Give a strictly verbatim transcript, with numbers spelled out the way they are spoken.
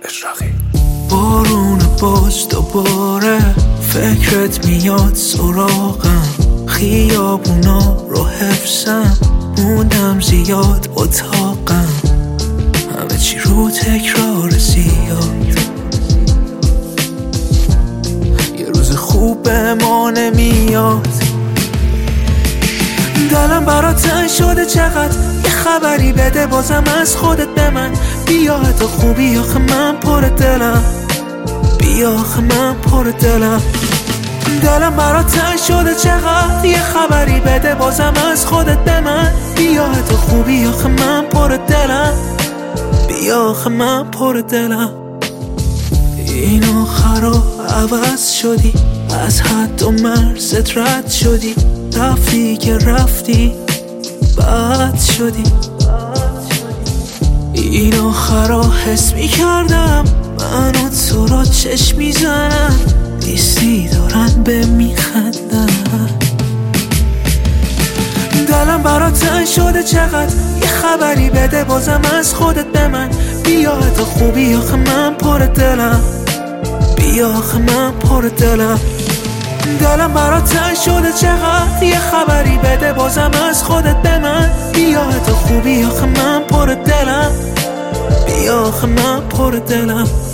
اشراقی. بارون باز دوباره فکرت میاد سراغم، خیابونا رو حفظم، موندم زیاد اتاقم، همه چی رو تکرار زیاد. یه روز خوب به ما نمیاد، دلم برات تنگ شده چقدر، یه خبری بده بازم از خودت به من. بیا حتی خوبی آخه من پر دلم، بیا آخه من پر دلم. دلم برات تنگ شده چقدر، یه خبری بده بازم از خودت به من. بیا حتی خوبی آخه من پر دلم، بیا آخه من پر دلم. این آخرا عوض شدی، از حد و مرزت رد شدی، رفتی که رفتی بد شدی. این آخرا حس می کردم من و تو را چشم می زنن، نیستی دارن به می خندن. دلم برات تنگ شده چقدر، یه خبری بده بازم از خودت به من. بیا حتی خوبی آخه من پر دلم، بیا آخه من پر دلم. دلم برات تنگ شده چقدر، یه خبری بده بازم از خودت به من. بیا حتی خوبی آخه من پر دلم، بیا آخه من پر دلم.